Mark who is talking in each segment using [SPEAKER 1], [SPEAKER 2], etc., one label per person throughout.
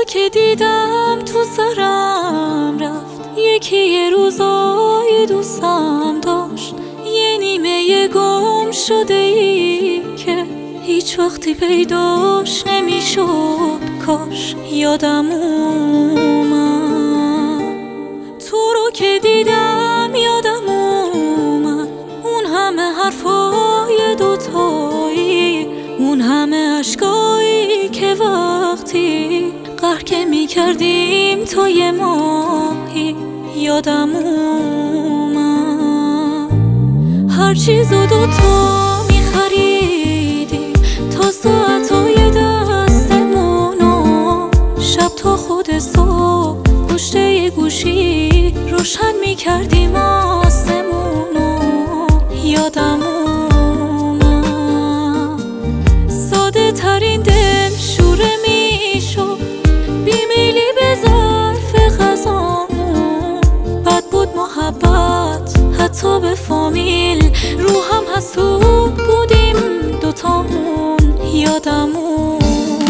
[SPEAKER 1] که دیدم تو سرم رفت، یکی یه روزای دوستم داشت، یه نیمه گم شده ای که هیچ وقتی پیداش نمیشد. کاش یادم اومد تو رو که دیدم، یادم اومد اون همه حرفای دوتایی، اون همه عشقایی که وقتی قهر که میکردیم تا یه ماهی. یادم اومد هر چیزو دوتا میخریدیم، تا ساعتای دستمونو شب تا خود صبح پشت یه گوشی روشن میکردیم آسمونو. یادم اومد ساده ترین دل شوره میشد، بیمیلی به ظرف غذامون. بد بود محبت حتی به فامیل، رو هم حسود بودیم دوتامون. یادم اومد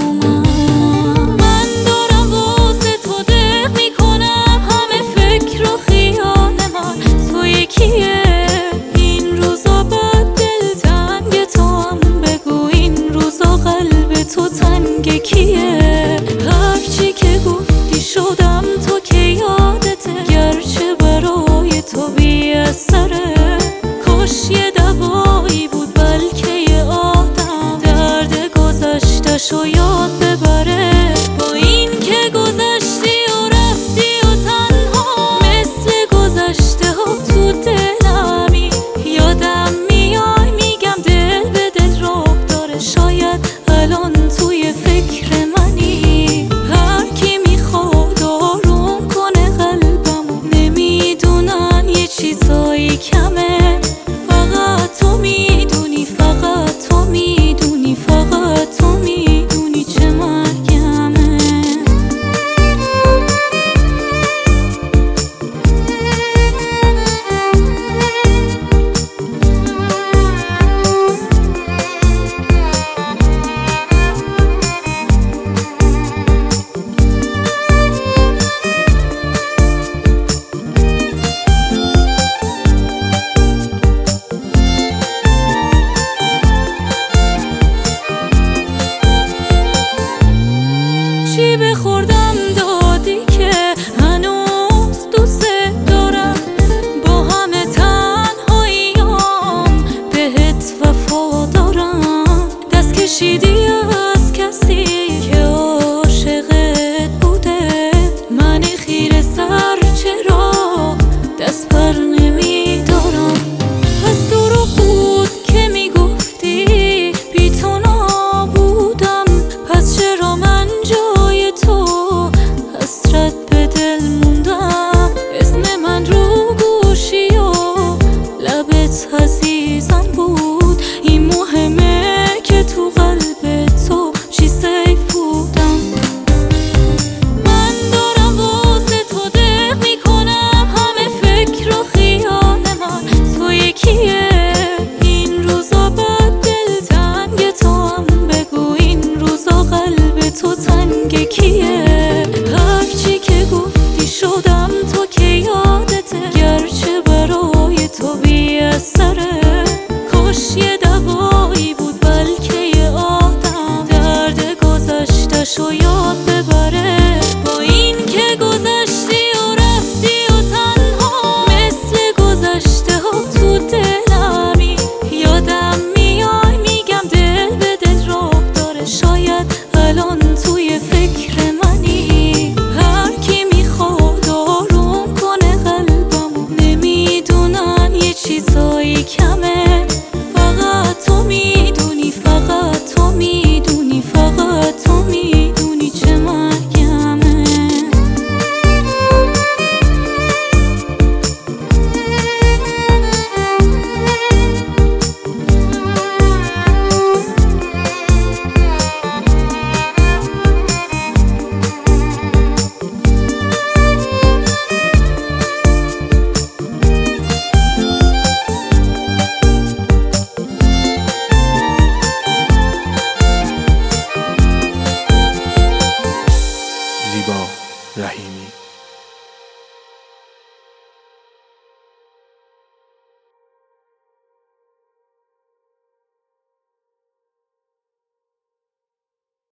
[SPEAKER 1] من دارم واسه تو دق میکنم، همه فکر و خیال من تو یکیه. این روزا بد دل تنگ تو هم بگو، این روزا قلب تو تنگ کیه؟ هرچی که گفتی شدم تو که یادته، گرچه برای تو بی اثره. کاش یه دوایی بود بلکه یه آدم درد گذشتشو یاد ببره. با این که گذشتی و رفتی و تنها مثل گذشته ها تو دلمی. یادم میای میگم دل به دل راه داره، شاید الان توی فکر منی. هر کی میخواد آروم کنه قلبمو، نمیدونن یه چیزایی کمه. فقط تو میدونی، فقط تو میدونی، فقط تو میدونی چه مرگمه. چی بخوردم دادی که هنوز دوست دارم، با همه تنهاییام بهت وفا دارم. دست کشیدی از کسی که عاشقت بوده، من خیره سر چرا دست بر نمیدارم. از دروغ بود که میگفتی بی تو نابودم، پس چرا من جای تو حسرت به دل موندم؟ اسم من رو گوشی و لبت عزیزم بود، این مهمه که تو قلب تو چی سیف بودم. من دارم واسه تو دق میکنم، همه فکر و خیال من تو یکیه. این روزا بد دل تنگ تو هم بگو، این روزا قلب تو تنگ کیه؟ هرچی که گفتی شدم تو که یادته، گرچه برای تو بی اثره. کاش یه دوایی بود بلکه یه آدم درد گذشتشو یاد